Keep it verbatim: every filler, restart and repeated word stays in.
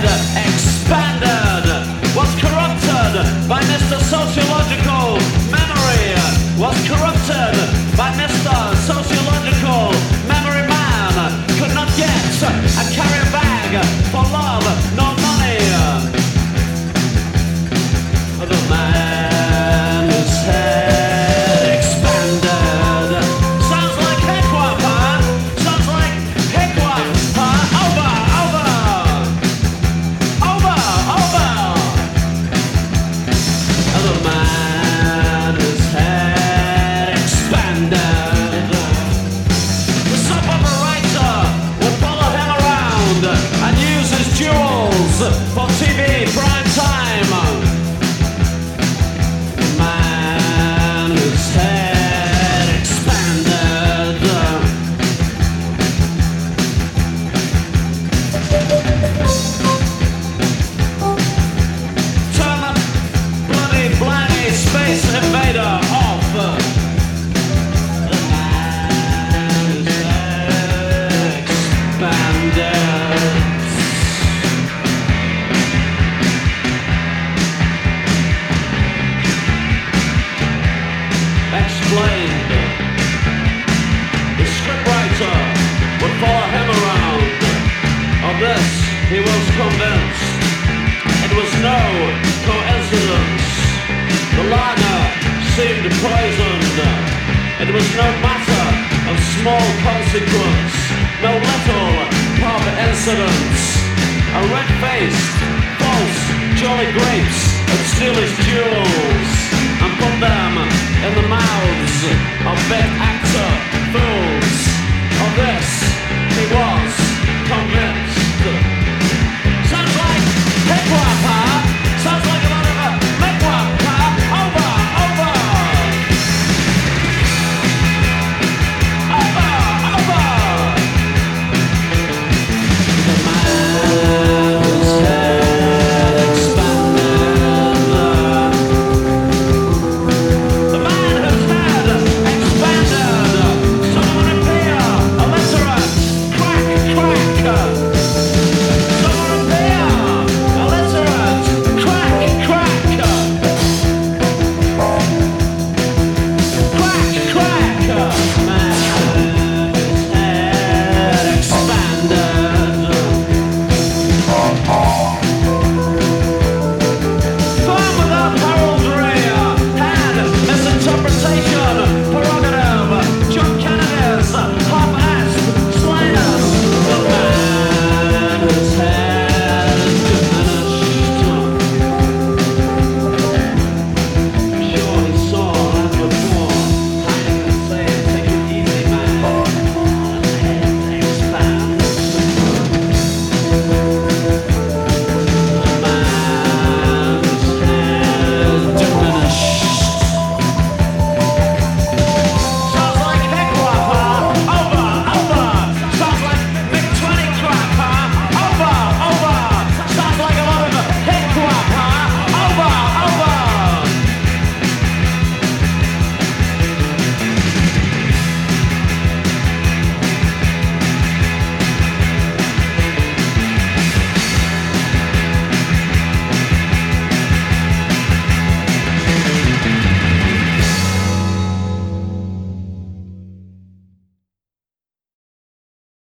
head expanded, was corrupted by Mister Sociological memory, was corrupted by Mister Sociological memory man, could not get a carrier bag for love, no money. The man whose head expanded. Sounds like Hickwap, huh? Sounds like Hickwap, huh? Over, over, over, over. The man whose head expanded. The soap operator would follow him around and use his jewels for T V prime time. Space invader off. The man whose head expanded. Explained. The scriptwriter would follow him around. Of this he was convinced. It was no coincidence. The lager seemed poisoned. It was no matter of small consequence, no little pub incidents. A red-faced, false, jolly grapes would steal his jewels and put them in the mouths of big